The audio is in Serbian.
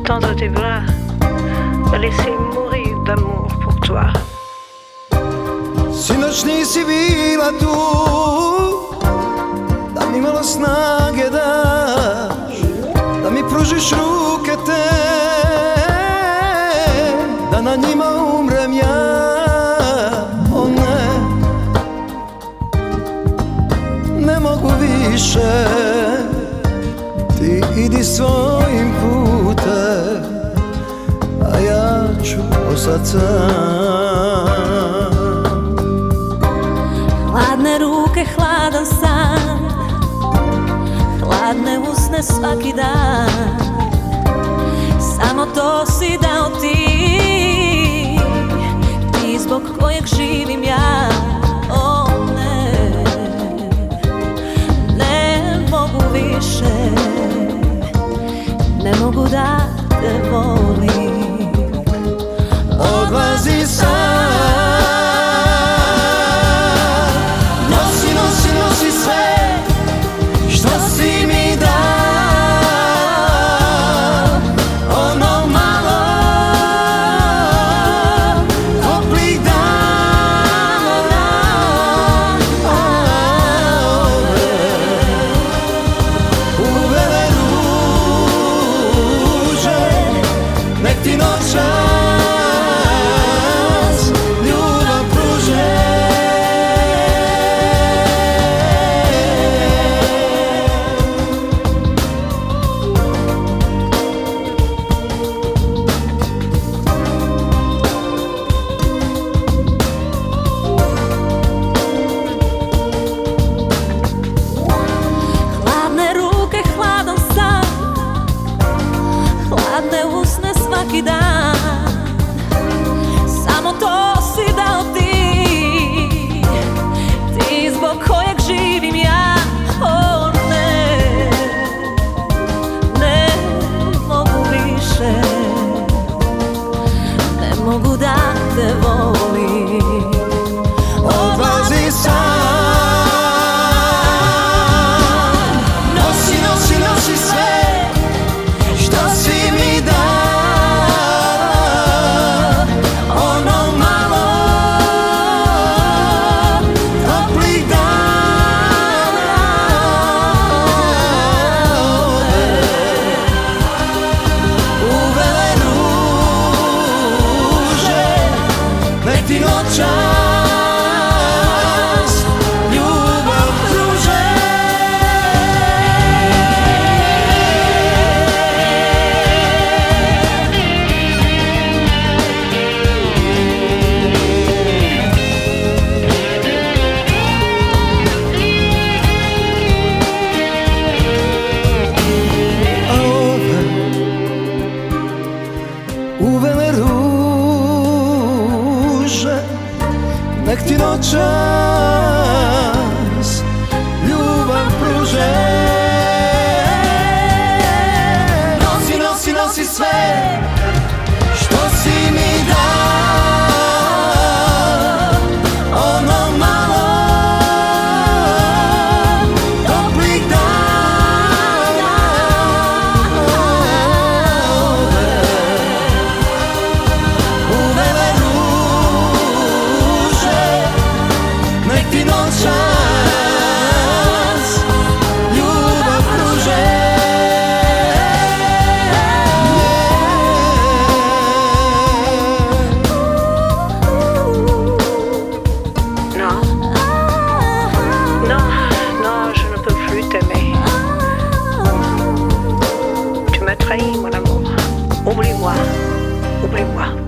tendre tes bras, me laisser mourir d'amour pour toi. Sinoć nisi bila tu, da mi malo snage daš, da mi pružiš ruke te, da na njima umrem ja. O ne, ne mogu više, ti idi svojim putem, a ja ću ostat sam. Hladne ruke, hladan san, hladne usne svaki dan, samo to si dao ti, ti zbog kojeg živim ja. O ne, ne mogu više, ne mogu da te volim. Odlazi sam, nosi sve što si mi dao, ono malo toplih dana, uvele ruže, nek ti noćas ljubav pruže. Hladne usne svaki dan, samo to si dao ti, ti zbog kojeg živim ja. O ne, ne mogu više, ne mogu da te volim. Odlazi sam, nosi sve što si mi dao, ono malo toplih dana, uvele ruže, nek ti noćas uvele ruže, nek ti noćas ljubav pruže. Nosi sve što si mi dao, ono malo toplih dana, uvele ruže, nek ti noćas ljubav pruže. Tu m'as trahi, mon amour. Oublie-moi, oublie-moi.